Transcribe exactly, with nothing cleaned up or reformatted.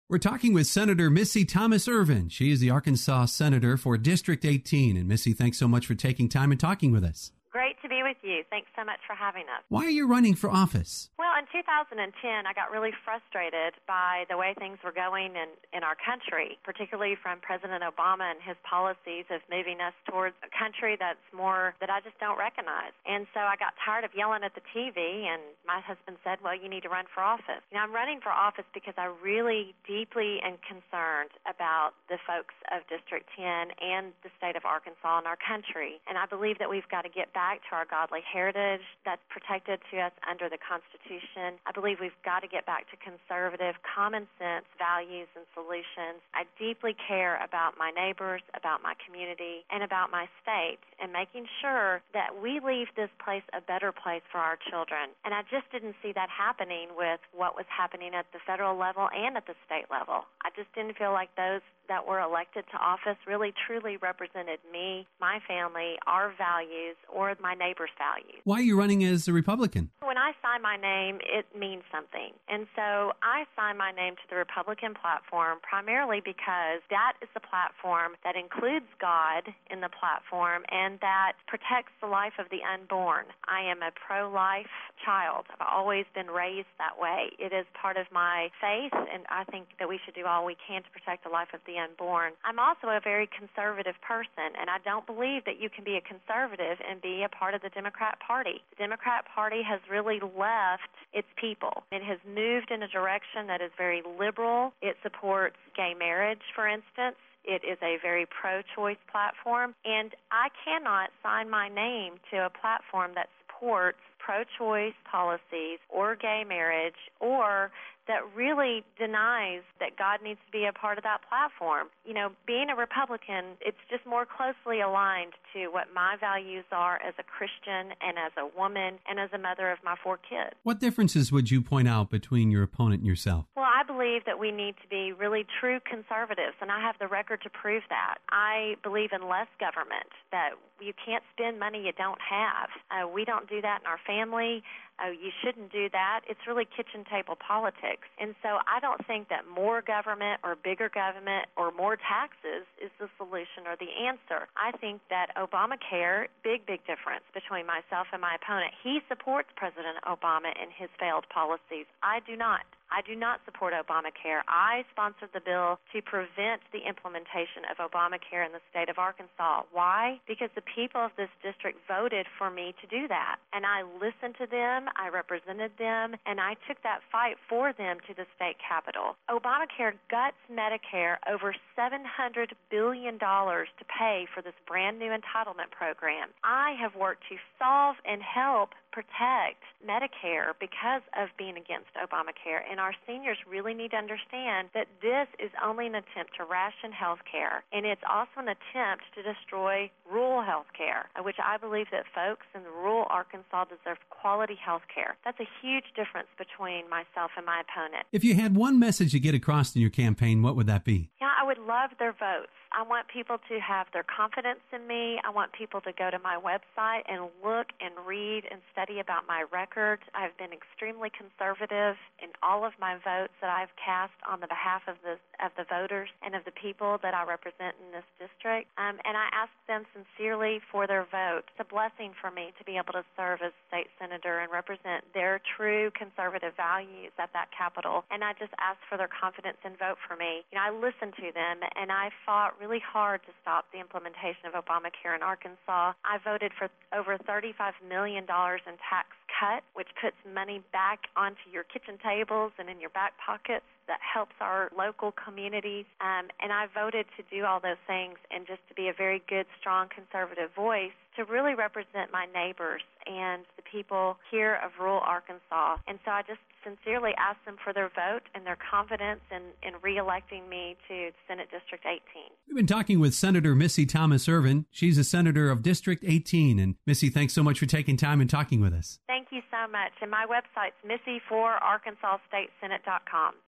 We're talking with Senator Missy Thomas Ervin. She is the Arkansas Senator for District eighteen. And Missy, thanks so much for taking time and talking with us. Great to be with you. Thanks so much for having us. Why are you running for office? Well, in two thousand ten, I got really frustrated by the way things were going in, in our country, particularly from President Obama and his policies of moving us towards a country that's more, that I just don't recognize. And so I got tired of yelling at the T V, and my husband said, well, you need to run for office. You know, I'm running for office because I really deeply am concerned about the folks of District ten and the state of Arkansas and our country. And I believe that we've got to get back back to our godly heritage that's protected to us under the Constitution. I believe we've got to get back to conservative, common sense values and solutions. I deeply care about my neighbors, about my community, and about my state, and making sure that we leave this place a better place for our children. And I just didn't see that happening with what was happening at the federal level and at the state level. I just didn't feel like those that were elected to office really truly represented me, my family, our values, or my neighbor's values. Why are you running as a Republican? When I sign my name, it means something. And so I sign my name to the Republican platform primarily because that is the platform that includes God in the platform and that protects the life of the unborn. I am a pro-life child. I've always been raised that way. It is part of my faith, and I think that we should do all we can to protect the life of the unborn. I'm also a very conservative person, and I don't believe that you can be a conservative and be a part of the Democrat Party. The Democrat Party has really left its people. It has moved in a direction that is very liberal. It supports gay marriage, for instance. It is a very pro-choice platform, and I cannot sign my name to a platform that supports pro-choice policies or gay marriage or that really denies that God needs to be a part of that platform. You know, being a Republican, it's just more closely aligned to what my values are as a Christian and as a woman and as a mother of my four kids. What differences would you point out between your opponent and yourself? Well, I believe that we need to be really true conservatives, and I have the record to prove that. I believe in less government, that you can't spend money you don't have. Uh, we don't do that in our family. Oh, you shouldn't do that. It's really kitchen table politics. And so I don't think that more government or bigger government or more taxes is the solution or the answer. I think that Obamacare, big, big difference between myself and my opponent. He supports President Obama and his failed policies. I do not. I do not support Obamacare. I sponsored the bill to prevent the implementation of Obamacare in the state of Arkansas. Why? Because the people of this district voted for me to do that. And I listened to them, I represented them, and I took that fight for them to the state capitol. Obamacare guts Medicare over seven hundred billion dollars to pay for this brand new entitlement program. I have worked to solve and help protect Medicare because of being against Obamacare. And our seniors really need to understand that this is only an attempt to ration health care, and it's also an attempt to destroy rural health care, which I believe that folks in rural Arkansas deserve quality health care. That's a huge difference between myself and my opponent. If you had one message to get across in your campaign, what would that be? Yeah, I would love their votes. I want people to have their confidence in me. I want people to go to my website and look and read and study about my record. I've been extremely conservative in all of my votes that I've cast on the behalf of the of the voters and of the people that I represent in this district. Um, and I ask them sincerely for their vote. It's a blessing for me to be able to serve as state senator and represent their true conservative values at that capitol. And I just ask for their confidence and vote for me. You know, I listened to them, and I fought really hard to stop the implementation of Obamacare in Arkansas. I voted for over thirty-five million dollars in tax cut, which puts money back onto your kitchen tables and in your back pockets. That helps our local communities. Um, and I voted to do all those things and just to be a very good, strong conservative voice to really represent my neighbors and the people here of rural Arkansas. And so I just sincerely ask them for their vote and their confidence in, in re-electing me to Senate District eighteen. We've been talking with Senator Missy Thomas Ervin. She's a senator of District eighteen. And Missy, thanks so much for taking time and talking with us. Thank you so much. And my website's missy for arkansas state senate dot com.